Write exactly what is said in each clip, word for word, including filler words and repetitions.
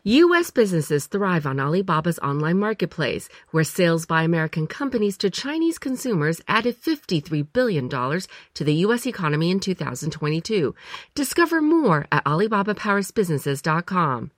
U S businesses thrive on Alibaba's online marketplace, where sales by American companies to Chinese consumers added fifty-three billion dollars to the U S economy in two thousand twenty-two. Discover more at alibaba powers businesses dot com.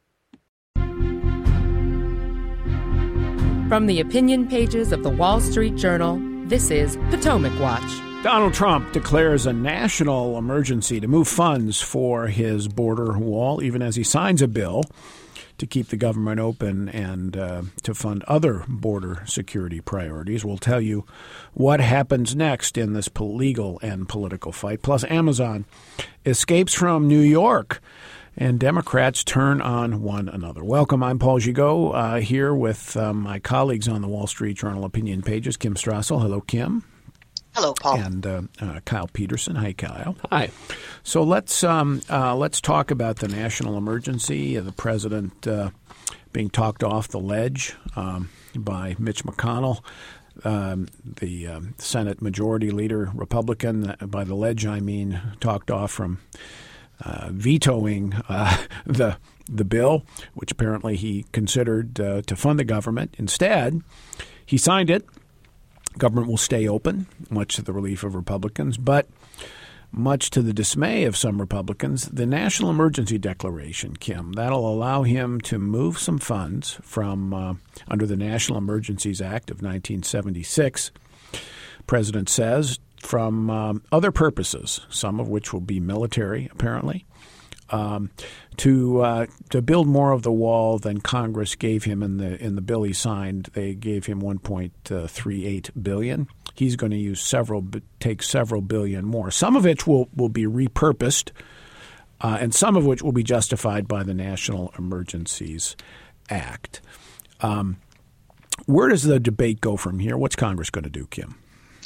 From the opinion pages of the Wall Street Journal, this is Potomac Watch. Donald Trump declares a national emergency to move funds for his border wall, even as he signs a bill to keep the government open and uh, to fund other border security priorities. We'll tell you what happens next in this legal and political fight. Plus, Amazon escapes from New York, and Democrats turn on one another. Welcome. I'm Paul Gigot, uh, here with uh, my colleagues on the Wall Street Journal opinion pages, Kim Strassel. Hello, Kim. Hello, Paul. And uh, uh, Kyle Peterson. Hi, Kyle. Hi. So let's um, uh, let's talk about the national emergency. The president uh, being talked off the ledge um, by Mitch McConnell, um, the um, Senate Majority Leader, Republican. By the ledge, I mean talked off from uh, vetoing uh, the the bill, which apparently he considered uh, to fund the government. Instead, he signed it. Government will stay open, much to the relief of Republicans, but much to the dismay of some Republicans, the National Emergency Declaration, Kim, that'll allow him to move some funds from uh, under the National Emergencies Act of nineteen seventy-six, President says, from um, other purposes, some of which will be military, apparently, um, to uh, to build more of the wall than Congress gave him in the in the bill he signed. They gave him one point three eight billion dollars. He's going to use several, take several billion more. Some of it will will be repurposed, uh, and some of which will be justified by the National Emergencies Act. Um, where does the debate go from here? What's Congress going to do, Kim?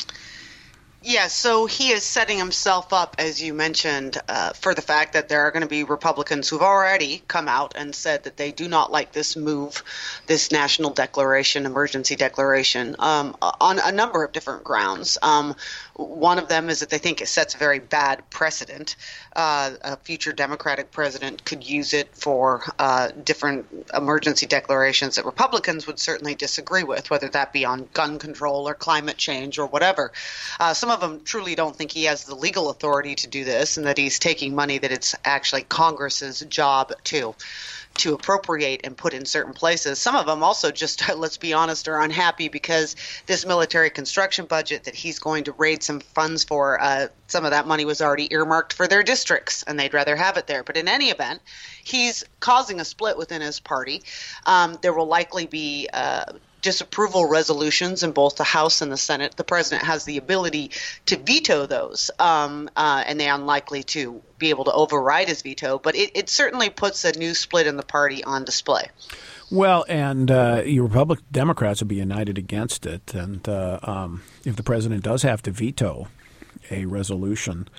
Yeah, so he is setting himself up, as you mentioned, uh, for the fact that there are going to be Republicans who've already come out and said that they do not like this move, this national declaration, emergency declaration, um, on a number of different grounds. Um, one of them is that they think it sets a very bad precedent. Uh, a future Democratic president could use it for uh, different emergency declarations that Republicans would certainly disagree with, whether that be on gun control or climate change or whatever. Uh, some of them truly don't think he has the legal authority to do this, and that he's taking money that it's actually Congress's job to to appropriate and put in certain places. Some of them also just, let's be honest, are unhappy because this military construction budget that he's going to raid some funds for, uh, some of that money was already earmarked for their districts, and they'd rather have it there. But in any event, he's causing a split within his party. Um, there will likely be uh, disapproval resolutions in both the House and the Senate. The president has the ability to veto those, um, uh, and they're unlikely to be able to override his veto. But it, it certainly puts a new split in the party on display. Well, and uh, your Republican Democrats will be united against it. And uh, um, if the president does have to veto a resolution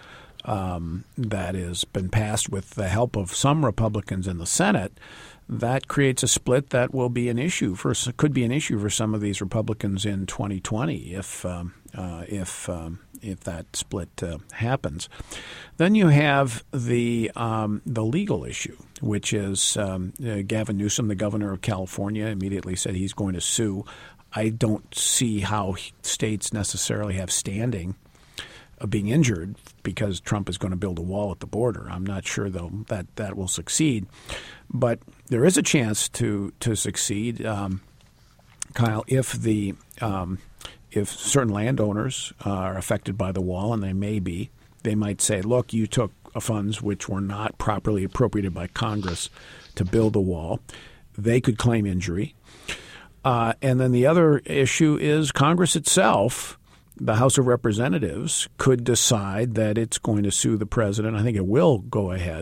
um, that has been passed with the help of some Republicans in the Senate, that creates a split that will be an issue for could be an issue for some of these Republicans in twenty twenty if um, uh, if um, if that split uh, happens. Then you have the um, the legal issue, which is um, uh, Gavin Newsom, the governor of California, immediately said he's going to sue. I don't see how states necessarily have standing of being injured because Trump is going to build a wall at the border. I'm not sure, though, that that will succeed. But there is a chance to to succeed, um, Kyle, if the um, if certain landowners uh, are affected by the wall, and they may be. They might say, look, you took funds which were not properly appropriated by Congress to build the wall. They could claim injury. Uh, and then the other issue is Congress itself, the House of Representatives, could decide that it's going to sue the president. I think it will go ahead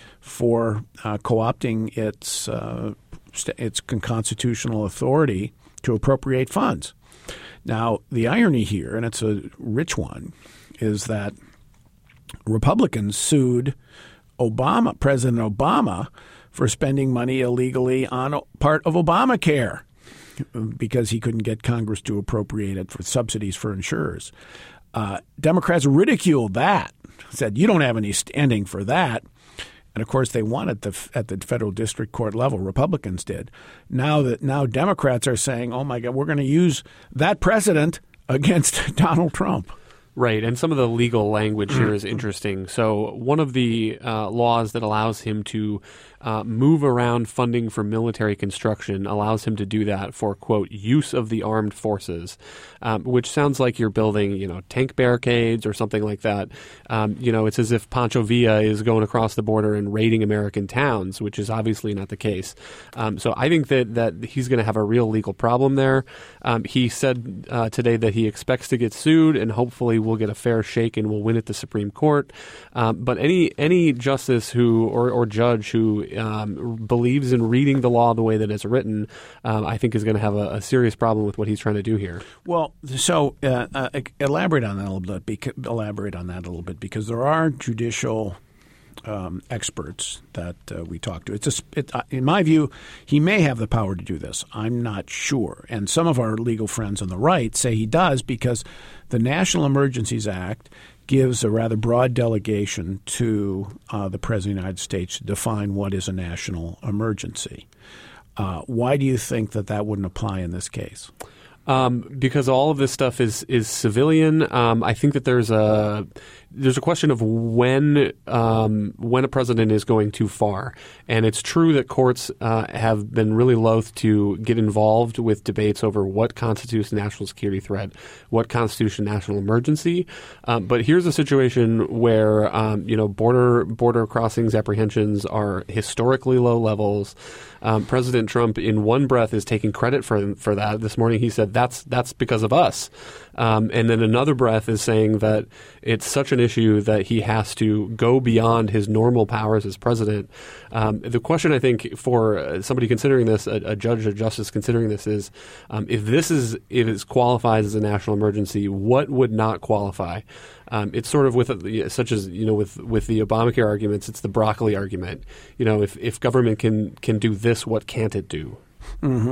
for uh, co-opting its uh, its constitutional authority to appropriate funds. Now, the irony here, and it's a rich one, is that Republicans sued Obama, President Obama, for spending money illegally on a part of Obamacare because he couldn't get Congress to appropriate it for subsidies for insurers. Uh, Democrats ridiculed that, said you don't have any standing for that. And of course, they won at the at the federal district court level. Republicans did. Now that now Democrats are saying, "Oh my God, we're going to use that precedent against Donald Trump." Right, and some of the legal language here is interesting. So one of the uh, laws that allows him to uh, move around funding for military construction allows him to do that for, quote, use of the armed forces, um, which sounds like you're building, you know, tank barricades or something like that. Um, you know, it's as if Pancho Villa is going across the border and raiding American towns, which is obviously not the case. Um, so I think that, that he's going to have a real legal problem there. Um, he said uh, today that he expects to get sued and hopefully we'll get a fair shake and we'll win at the Supreme Court. Um, but any any justice who or, or judge who um, believes in reading the law the way that it's written, um, I think is going to have a, a serious problem with what he's trying to do here. Well, so uh, uh, elaborate on that a little bit. Because, elaborate on that a little bit because there are judicial Um, experts that uh, we talk to. It's a, it, uh, in my view, he may have the power to do this. I'm not sure. And some of our legal friends on the right say he does because the National Emergencies Act gives a rather broad delegation to uh, the President of the United States to define what is a national emergency. Uh, why do you think that that wouldn't apply in this case? Um, because all of this stuff is is civilian. Um, I think that there's a there's a question of when um, when a president is going too far, and it's true that courts uh, have been really loath to get involved with debates over what constitutes a national security threat, what constitutes a national emergency. Um, but here's a situation where um, you know border border crossings apprehensions are historically low levels. Um, President Trump, in one breath, is taking credit for for that. This morning, he said that's that's because of us, um, and then another breath is saying that it's such an issue that he has to go beyond his normal powers as president. Um, the question, I think, for somebody considering this, a, a judge or justice considering this, is um, if this is if it's qualifies as a national emergency, what would not qualify? Um, it's sort of with such as you know with, with the Obamacare arguments, it's the broccoli argument. You know, if if government can can do this, what can't it do? Mm-hmm.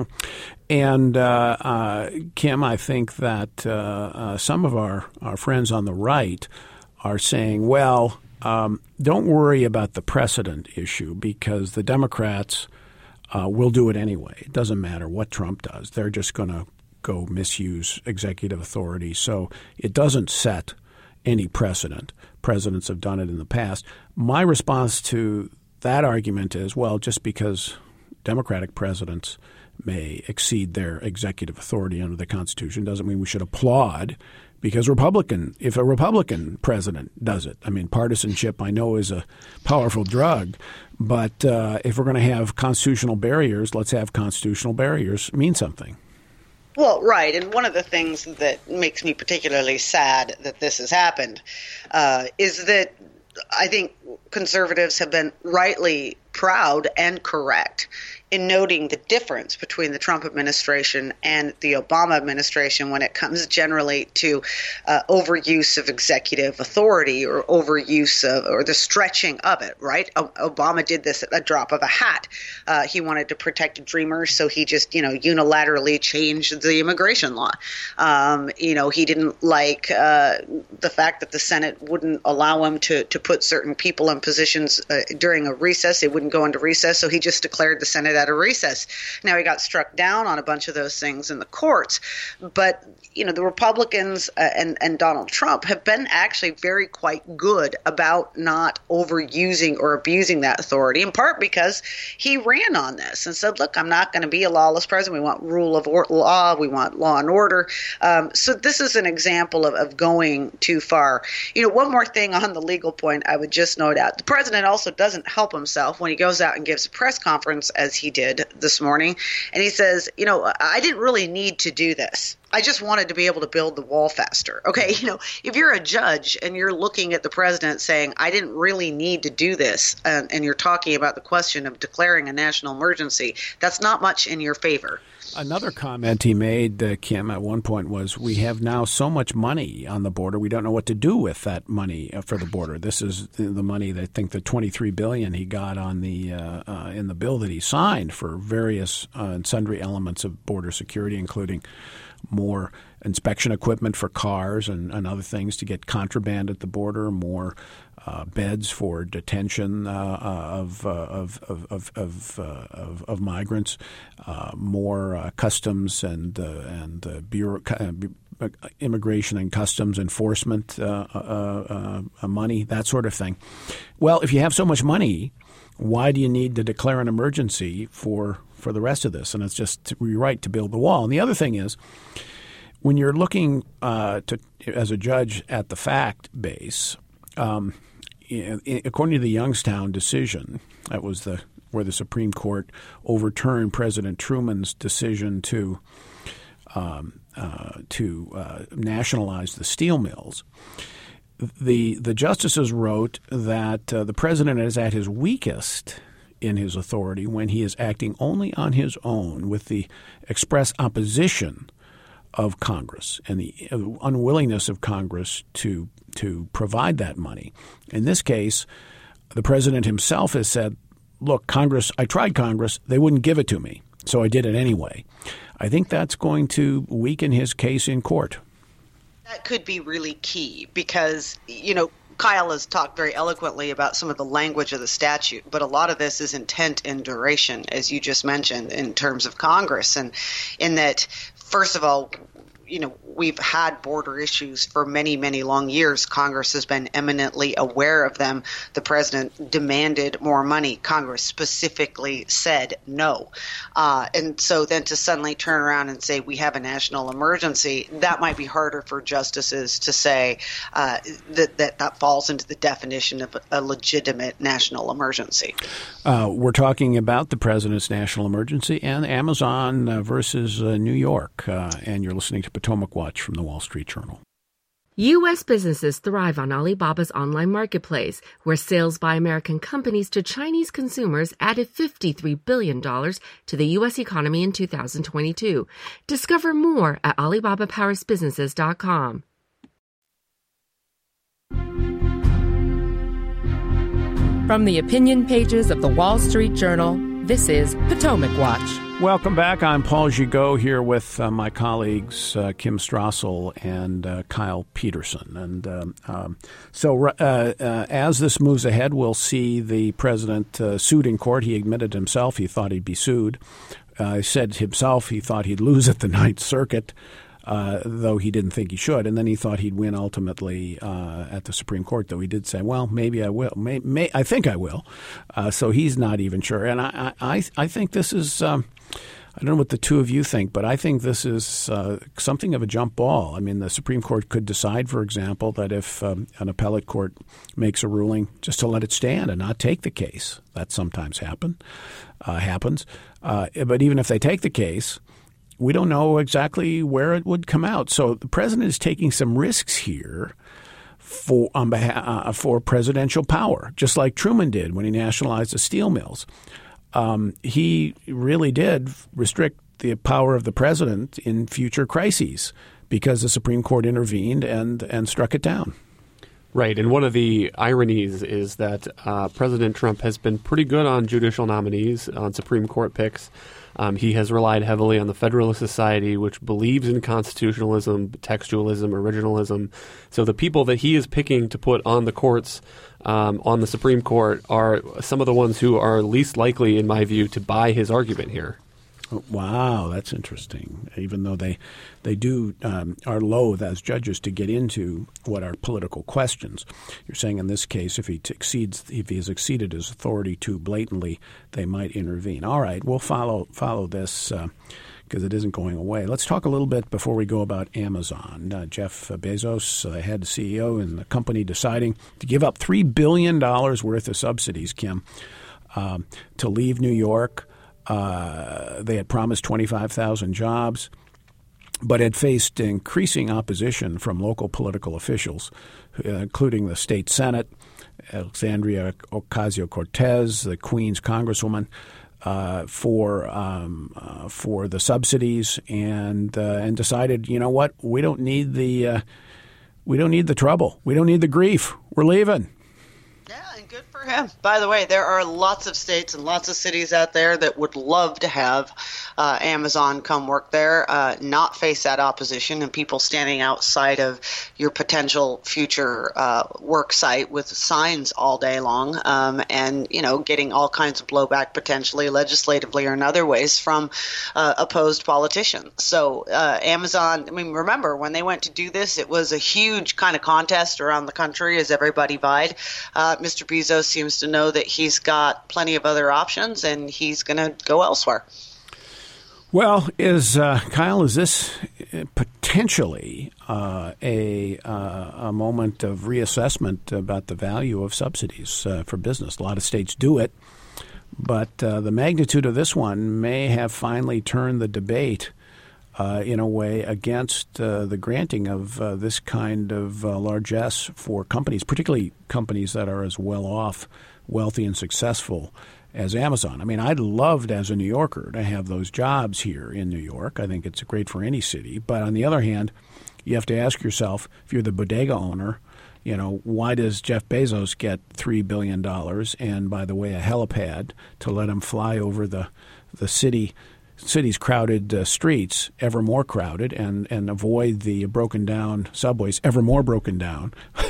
And uh, uh, Kim, I think that uh, uh, some of our, our friends on the right are saying, well, um, don't worry about the precedent issue because the Democrats uh, will do it anyway. It doesn't matter what Trump does. They're just going to go misuse executive authority. So it doesn't set any precedent. Presidents have done it in the past. My response to that argument is, well, just because Democratic presidents may exceed their executive authority under the Constitution doesn't mean we should applaud because Republican, if a Republican president does it. I mean, partisanship I know is a powerful drug, but uh, if we're going to have constitutional barriers, let's have constitutional barriers mean something. Well, right. And one of the things that makes me particularly sad that this has happened uh, is that I think conservatives have been rightly proud and correct in noting the difference between the Trump administration and the Obama administration when it comes generally to uh, overuse of executive authority or overuse of or the stretching of it, right? O- Obama did this at a drop of a hat. Uh, he wanted to protect dreamers, so he just, you know, unilaterally changed the immigration law. Um, you know, he didn't like uh, the fact that the Senate wouldn't allow him to, to put certain people in positions uh, during a recess. They wouldn't go into recess, so he just declared the Senate at a recess. Now he got struck down on a bunch of those things in the courts, but you know the Republicans uh, and and Donald Trump have been actually very quite good about not overusing or abusing that authority. In part because he ran on this and said, "Look, I'm not going to be a lawless president. We want rule of or- law. We want law and order." Um, so this is an example of, of going too far. You know, one more thing on the legal point, I would just note out: the president also doesn't help himself when he goes out and gives a press conference, as he did this morning, and he says, you know, I didn't really need to do this. I just wanted to be able to build the wall faster. Okay, you know, if you're a judge and you're looking at the president saying, I didn't really need to do this, and, and you're talking about the question of declaring a national emergency, that's not much in your favor. Another comment he made, uh, Kim, at one point was, we have now so much money on the border, we don't know what to do with that money uh, for the border. This is the, the money that I think the twenty-three billion dollars he got on the uh, uh, in the bill that he signed for various uh, and sundry elements of border security, including more more inspection equipment for cars and, and other things to get contraband at the border, more uh, beds for detention uh, of, uh, of of of of, uh, of of migrants, uh, more uh, customs and uh, and uh, bureau. Uh, immigration and customs enforcement uh, uh, uh, money, that sort of thing. Well, if you have so much money, why do you need to declare an emergency for, for the rest of this? And it's just you're right to build the wall. And the other thing is, when you're looking uh, to as a judge at the fact base, um, in, in, according to the Youngstown decision, that was the where the Supreme Court overturned President Truman's decision to um, uh, to uh, nationalize the steel mills. The the justices wrote that uh, the president is at his weakest in his authority when he is acting only on his own with the express opposition of Congress and the unwillingness of Congress to to provide that money. In this case, the president himself has said, look, Congress, I tried Congress. They wouldn't give it to me, so I did it anyway. I think that's going to weaken his case in court. That could be really key because, you know, Kyle has talked very eloquently about some of the language of the statute, but a lot of this is intent and duration, as you just mentioned, in terms of Congress. And in that, first of all, you know, we've had border issues for many, many long years. Congress has been eminently aware of them. The president demanded more money. Congress specifically said no. Uh, and so then to suddenly turn around and say we have a national emergency, that might be harder for justices to say uh, that, that that falls into the definition of a legitimate national emergency. Uh, we're talking about the president's national emergency and Amazon uh, versus uh, New York. Uh, and you're listening to Potomac Watch from the Wall Street Journal. U S businesses thrive on Alibaba's online marketplace, where sales by American companies to Chinese consumers added fifty-three billion dollars to the U S economy in two thousand twenty-two. Discover more at alibaba powers businesses dot com. From the opinion pages of the Wall Street Journal, this is Potomac Watch. Welcome back. I'm Paul Gigot here with uh, my colleagues uh, Kim Strassel and uh, Kyle Peterson. And um, um, so uh, uh, as this moves ahead, we'll see the president uh, sued in court. He admitted himself he thought he'd be sued. Uh, he said himself he thought he'd lose at the Ninth Circuit, uh, though he didn't think he should. And then he thought he'd win ultimately uh, at the Supreme Court, though he did say, well, maybe I will. May, may, I think I will. Uh, so he's not even sure. And I, I, I think this is um, – I don't know what the two of you think, but I think this is uh, something of a jump ball. I mean, the Supreme Court could decide, for example, that if um, an appellate court makes a ruling, just to let it stand and not take the case. That sometimes happen, uh, happens. Uh, but even if they take the case, we don't know exactly where it would come out. So the president is taking some risks here for on behalf uh, for presidential power, just like Truman did when he nationalized the steel mills. Um, he really did restrict the power of the president in future crises because the Supreme Court intervened and, and struck it down. Right. And one of the ironies is that uh, President Trump has been pretty good on judicial nominees, on Supreme Court picks. Um, he has relied heavily on the Federalist Society, which believes in constitutionalism, textualism, originalism. So the people that he is picking to put on the courts, um, on the Supreme Court, are some of the ones who are least likely, in my view, to buy his argument here. Wow, that's interesting. Even though they they do um, are loath as judges to get into what are political questions, you're saying in this case, if he t- exceeds, if he has exceeded his authority too blatantly, they might intervene. All right, we'll follow follow this because uh, it isn't going away. Let's talk a little bit before we go about Amazon. Uh, Jeff Bezos, uh, head C E O, and the company deciding to give up three billion dollars worth of subsidies, Kim, um, to leave New York. Uh, they had promised twenty-five thousand jobs, but had faced increasing opposition from local political officials, uh, including the state Senate, Alexandria Ocasio-Cortez, the Queens Congresswoman, uh, for um, uh, for the subsidies, and uh, and decided, you know what, we don't need the uh, we don't need the trouble, we don't need the grief, we're leaving. Yeah, and good for him. By the way, there are lots of states and lots of cities out there that would love to have uh, Amazon come work there, uh, not face that opposition and people standing outside of your potential future uh, work site with signs all day long, um, and, you know, getting all kinds of blowback potentially legislatively or in other ways from uh, opposed politicians. So uh, Amazon, I mean, remember when they went to do this, it was a huge kind of contest around the country as everybody vied. Uh, Mister Bezos seems to know that he's got plenty of other options and he's going to go elsewhere. Well, is uh, Kyle, is this potentially uh, a uh, a moment of reassessment about the value of subsidies uh, for business? A lot of states do it, but uh, the magnitude of this one may have finally turned the debate uh, in a way against uh, the granting of uh, this kind of uh, largesse for companies, particularly companies that are as well off, wealthy and successful as Amazon. I mean, I'd loved as a New Yorker to have those jobs here in New York. I think it's great for any city. But on the other hand, you have to ask yourself, if you're the bodega owner, you know, why does Jeff Bezos get three billion dollars and, by the way, a helipad to let him fly over the the city city's crowded uh, streets, ever more crowded, and, and avoid the broken down subways, ever more broken down,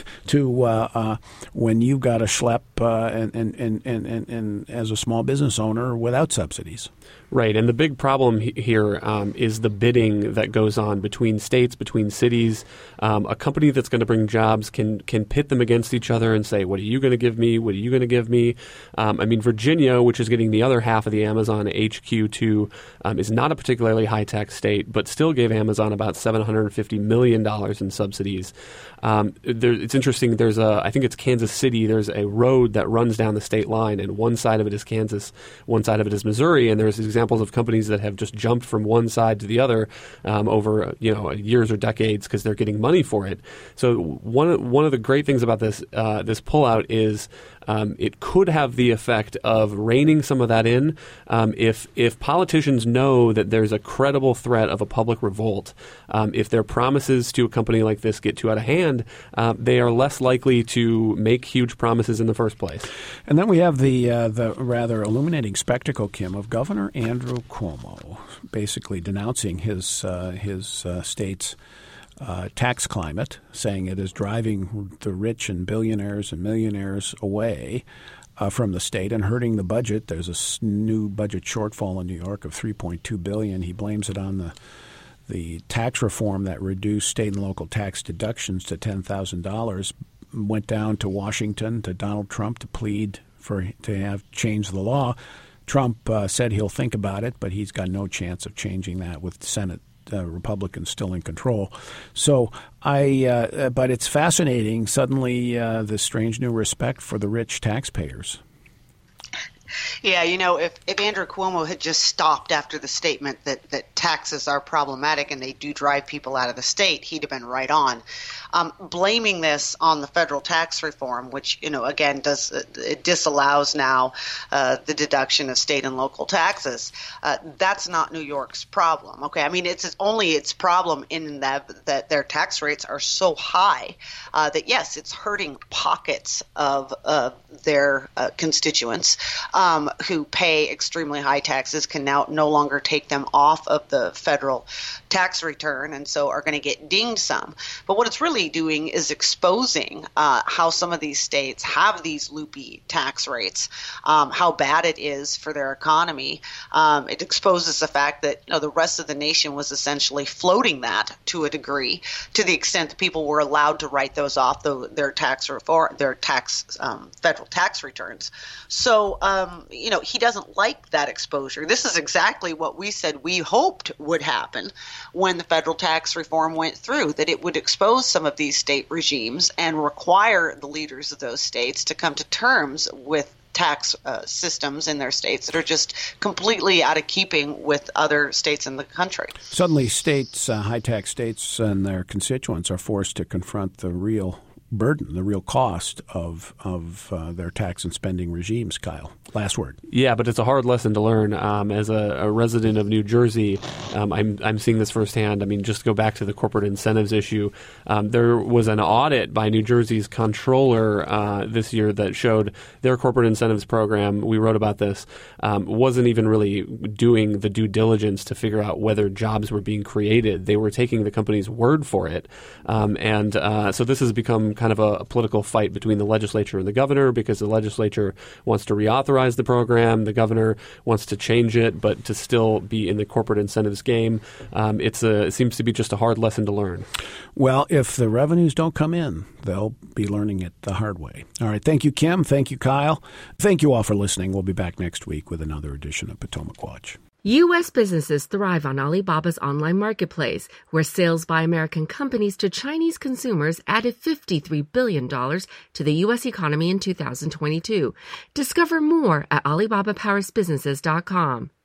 to uh, uh, when you've got to schlep uh, and, and, and, and, and, and as a small business owner without subsidies. Right, and the big problem he- here um, is the bidding that goes on between states, between cities. Um, a company that's going to bring jobs can can pit them against each other and say, what are you going to give me? What are you going to give me? Um, I mean, Virginia, which is getting the other half of the Amazon H Q two, um, is not a particularly high-tax state, but still gave Amazon about seven hundred fifty million dollars in subsidies. Um, there, it's interesting, there's a, I think it's Kansas City, there's a road that runs down the state line, and one side of it is Kansas, one side of it is Missouri, and there's examples of companies that have just jumped from one side to the other um, over you know years or decades because they're getting money for it. So one of, one of the great things about this uh, this pullout is um, it could have the effect of reining some of that in. Um, if if politicians know that there's a credible threat of a public revolt, um, if their promises to a company like this get too out of hand, uh, they are less likely to make huge promises in the first place. And then we have the uh, the rather illuminating spectacle, Kim, of Governor Andrew Cuomo basically denouncing his uh, his uh, state's uh, tax climate, saying it is driving the rich and billionaires and millionaires away uh, from the state and hurting the budget. There's a new budget shortfall in New York of three point two billion dollars. He blames it on the the tax reform that reduced state and local tax deductions to ten thousand dollars. Went down to Washington to Donald Trump to plead for to have changed the law. Trump uh, said he'll think about it, but he's got no chance of changing that with Senate uh, Republicans still in control. So I, uh, but it's fascinating. Suddenly, uh, the strange new respect for the rich taxpayers. Yeah, you know, if, if Andrew Cuomo had just stopped after the statement that, that taxes are problematic and they do drive people out of the state, he'd have been right on. Um, blaming this on the federal tax reform, which, you know, again, does it disallows now uh, the deduction of state and local taxes. Uh, that's not New York's problem. Okay, I mean, it's, it's only its problem in that that their tax rates are so high uh, that, yes, it's hurting pockets of uh, their uh, constituents um, who pay extremely high taxes can now no longer take them off of the federal tax return and so are going to get dinged some. But what it's really doing is exposing uh, how some of these states have these loopy tax rates, um, how bad it is for their economy. Um, it exposes the fact that you know, the rest of the nation was essentially floating that to a degree, to the extent that people were allowed to write those off the, their tax reform, their tax um, federal tax returns. So um, you know he doesn't like that exposure. This is exactly what we said we hoped would happen when the federal tax reform went through, that it would expose some of these state regimes and require the leaders of those states to come to terms with tax uh, systems in their states that are just completely out of keeping with other states in the country. Suddenly states, uh, high-tax states and their constituents are forced to confront the real burden, the real cost of of uh, their tax and spending regimes. Kyle, last word. Yeah, but it's a hard lesson to learn. Um, as a, a resident of New Jersey, um, I'm I'm seeing this firsthand. I mean, just to go back to the corporate incentives issue, um, there was an audit by New Jersey's comptroller uh, this year that showed their corporate incentives program, we wrote about this, um, wasn't even really doing the due diligence to figure out whether jobs were being created. They were taking the company's word for it. Um, and uh, so this has become kind of a, a political fight between the legislature and the governor, because the legislature wants to reauthorize the program. The governor wants to change it, but to still be in the corporate incentives game. Um, it's a, it seems to be just a hard lesson to learn. Well, if the revenues don't come in, they'll be learning it the hard way. All right. Thank you, Kim. Thank you, Kyle. Thank you all for listening. We'll be back next week with another edition of Potomac Watch. U S businesses thrive on Alibaba's online marketplace, where sales by American companies to Chinese consumers added fifty-three billion dollars to the U S economy in two thousand twenty-two. Discover more at alibaba powers businesses dot com.